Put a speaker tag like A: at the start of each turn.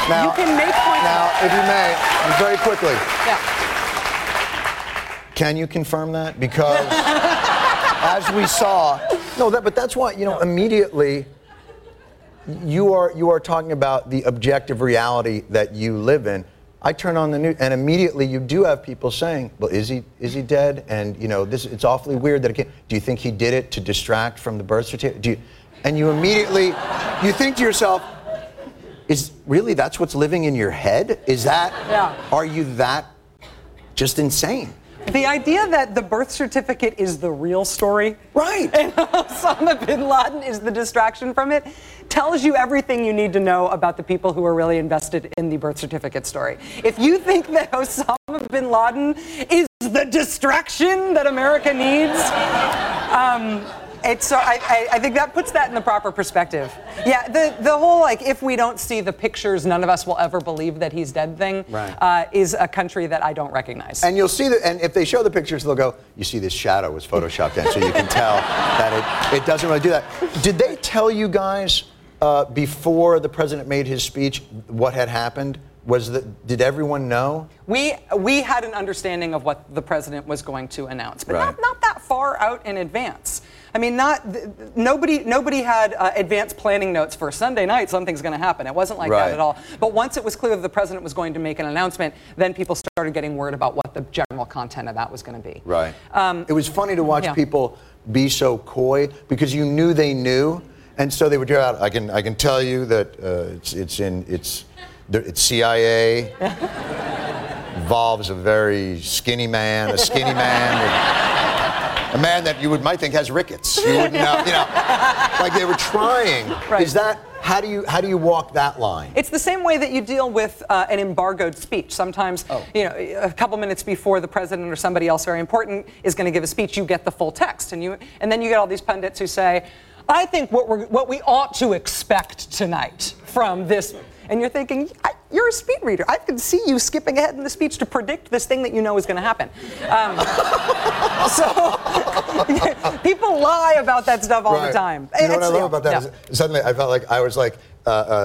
A: Now,
B: you can make points.
A: Now, if you may, very quickly.
B: Yeah.
A: Can you confirm that? Because as we saw, but that's why, immediately you are talking about the objective reality that you live in. I turn on the news, and immediately you do have people saying, "Well, is he dead?" And it's awfully weird that it can't. Do you think he did it to distract from the birth certificate? And you immediately think to yourself, "Is really that's what's living in your head? Is that?
B: Yeah.
A: Are you that just insane?"
B: The idea that the birth certificate is the real story,
A: right,
B: and Osama bin Laden is the distraction from it, tells you everything you need to know about the people who are really invested in the birth certificate story. If you think that Osama bin Laden is the distraction that America needs, I think that puts that in the proper perspective. Yeah, the whole if we don't see the pictures, none of us will ever believe that he's dead thing is a country that I don't recognize.
A: And you'll see that, and if they show the pictures, they'll go, "You see, this shadow was photoshopped in," so you can tell that it doesn't really do that. Did they tell you guys before the president made his speech what had happened? Did everyone know?
B: We had an understanding of what the president was going to announce, but
A: right.
B: not that far out in advance. I mean, nobody had advanced planning notes for Sunday night. Something's going to happen. It wasn't like that at all. But once it was clear that the president was going to make an announcement, then people started getting word about what the general content of that was going to be.
A: Right. It was funny to watch people be so coy because you knew they knew, and so they would go out. I can tell you that it's CIA. Involves a very skinny man, a man that you might think has rickets. You wouldn't know, like they were trying.
B: Right.
A: Is that how do you walk that line?
B: It's the same way that you deal with an embargoed speech. Sometimes, a couple minutes before the president or somebody else very important is going to give a speech, you get the full text, and then you get all these pundits who say, "I think what we ought to expect tonight from this." And you're thinking, you're a speed reader. I can see you skipping ahead in the speech to predict this thing that you know is going to happen. So people lie about that stuff all the time.
A: You know what I love about that is suddenly I felt like I was like